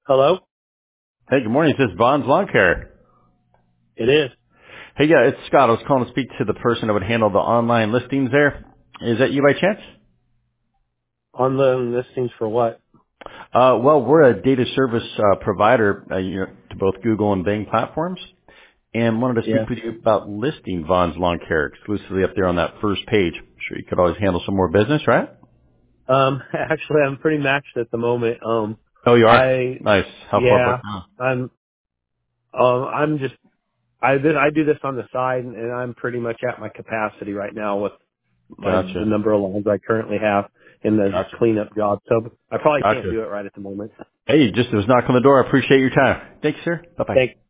Hello? Hey, good morning. This is Vaughn's Lawn Care. It is. Hey, yeah, it's Scott. I was calling to speak to the person that would handle the online listings there. Is that you by chance? On the listings for what? Well, we're a data service provider to both Google and Bing platforms, and wanted to Yeah. speak with you about listing Vaughn's Lawn Care exclusively up there on that first page. I'm sure you could always handle some more business, right? Actually, I'm pretty maxed at the moment. Oh, you are? I, Nice. How far yeah, booked now? I'm just, I do this on the side and I'm pretty much at my capacity right now with the Gotcha. number of lawns I currently have in the Gotcha. cleanup job. So I probably can't Gotcha. do it right at the moment. Hey, just was knocking on the door. I appreciate your time. Thanks, sir. Bye-bye. Thank